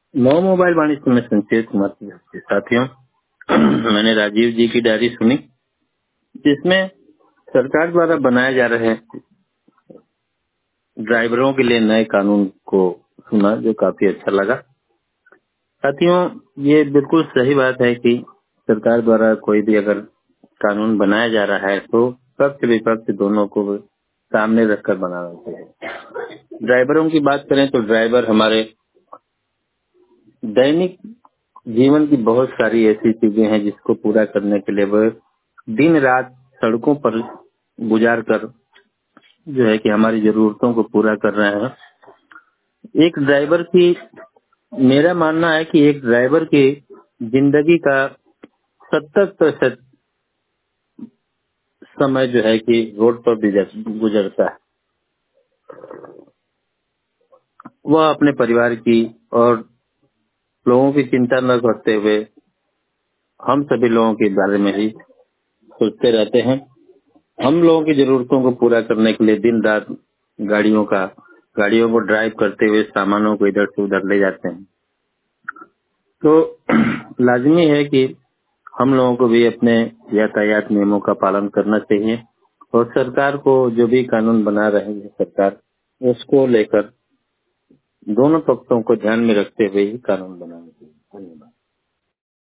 नौ mobile वाणी से मैं संचेत कुमार के साथियों। मैंने राजीव जी की डायरी सुनी, जिसमें सरकार द्वारा बनाए जा रहे ड्राइवरों के लिए नए कानून को सुना, जो काफी अच्छा लगा। साथियों, ये बिल्कुल सही बात है कि सरकार द्वारा कोई भी अगर कानून बनाया जा रहा है तो पक्ष विपक्ष दोनों को सामने रखकर बनाना चाहिए। ड्राइवरों की बात करें तो ड्राइवर हमारे दैनिक जीवन की बहुत सारी ऐसी चीजें हैं जिसको पूरा करने के लिए वह दिन रात सड़कों पर गुजार कर जो है कि हमारी जरूरतों को पूरा कर रहे हैं। एक ड्राइवर की, मेरा मानना है कि एक ड्राइवर की जिंदगी का 70% समय जो है कि रोड पर गुजरता है। वह अपने परिवार की और लोगों की चिंता न करते हुए हम सभी लोगों के बारे में ही सोचते रहते हैं। हम लोगों की जरूरतों को पूरा करने के लिए दिन रात गाड़ियों को ड्राइव करते हुए सामानों को इधर से उधर ले जाते हैं। तो लाजमी है कि हम लोगों को भी अपने यातायात नियमों का पालन करना चाहिए और सरकार को जो भी कानून बना रही है सरकार, उसको लेकर दोनों पक्षों को ध्यान में रखते हुए ही कानून बनाना चाहिए। धन्यवाद।